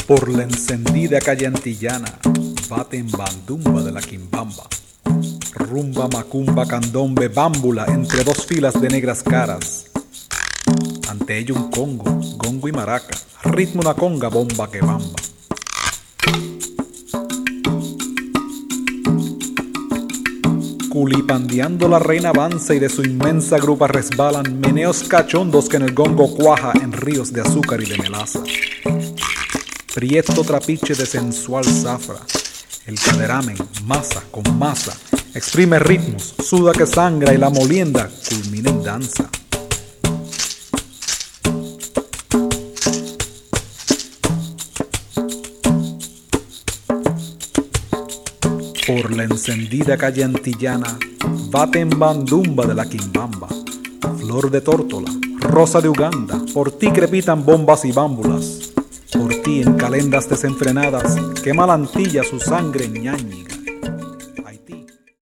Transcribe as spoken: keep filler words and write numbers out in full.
Por la encendida calle antillana bate en bandumba de la quimbamba. Rumba, macumba, candombe, bámbula entre dos filas de negras caras. Ante ello un congo, gongo y maraca, ritmo una conga, bomba que bamba. Culipandeando la reina avanza y de su inmensa grupa resbalan meneos cachondos que en el gongo cuaja en ríos de azúcar y de melaza. Prieto trapiche de sensual zafra, el caderamen, masa con masa, exprime ritmos, suda que sangra y la molienda culmina en danza. Por la encendida calle antillana bate en bandumba de la quimbamba. Flor de tórtola, rosa de Uganda, por ti crepitan bombas y bámbulas. Por ti en calendas desenfrenadas quema la antilla su sangre ñáñiga.